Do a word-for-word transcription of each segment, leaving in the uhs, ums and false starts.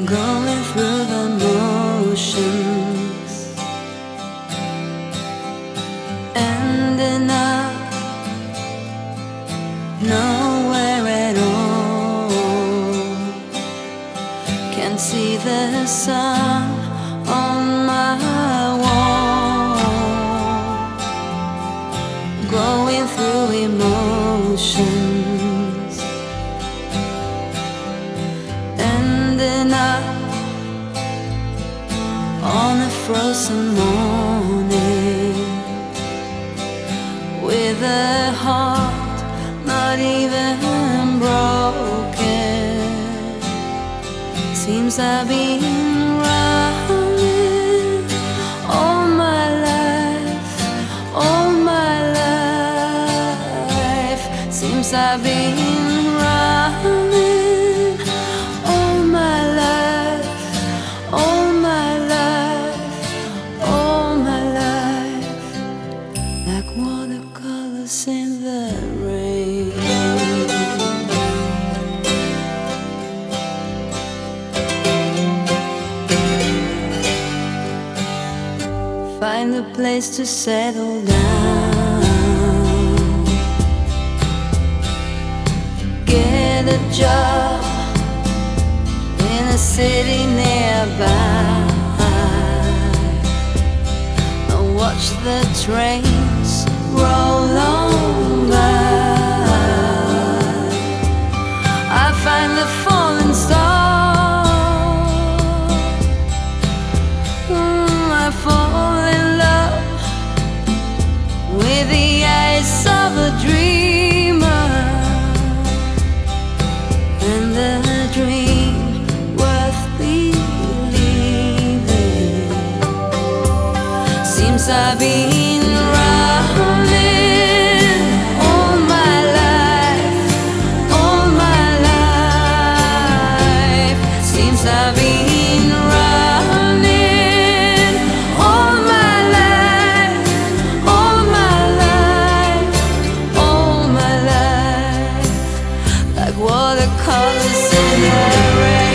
going through the motions, ending up nowhere at all. Can't see the sun on my wall, going through emotions, ending up on a frozen morning with a heart not even broken. Seems I've been running all my life, all my life. Seems I've been running all my life, all my life, all my life, like watercolors in the rain. Find a place to settle down, get a job in a city nearby, and watch the trains roll on by. I find the falling star, mm, I fall in love with the eyes of a dreamer, and the dream worth believing. Seems I've been running all my life, all my life. Seems I've been running all my life, all my life, all my life, like watercolors in the rain.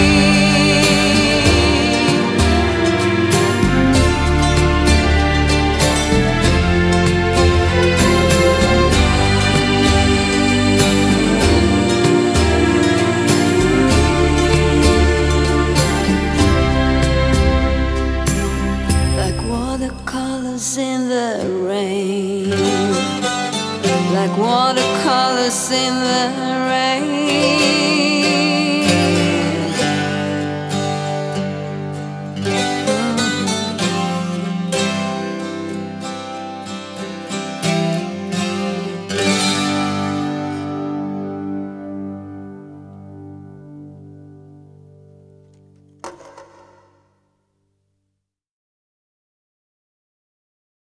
Like watercolors in the rain, like watercolors in the rain.